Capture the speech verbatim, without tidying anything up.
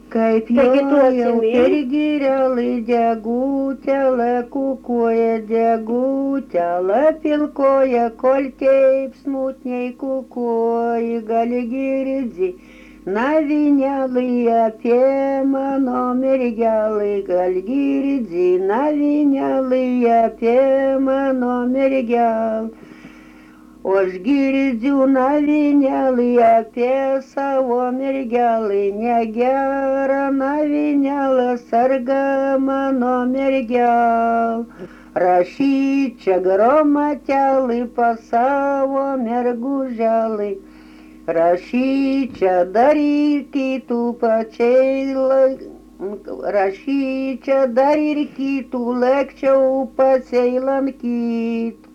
Kaip Taigi tu jojau per atsimink, girelį degutėlę, kukuoja degutėlę, pilkoja, kol kaip smutniai kukuoji, gali girdzi. Navinėlį apie mano mergelį, gal girdzi, navinėlį apie mano mergelį. O aš girdžiu navinėlį apie savo mergelį, negerą navinėlę sarga mano mergel. Rašyt čia gromatelį pas savo merguželį, rašyt čia dar ir kitų pačiai laik. Rašyt čia dar ir kitų lėkčiau pačiai lankyt.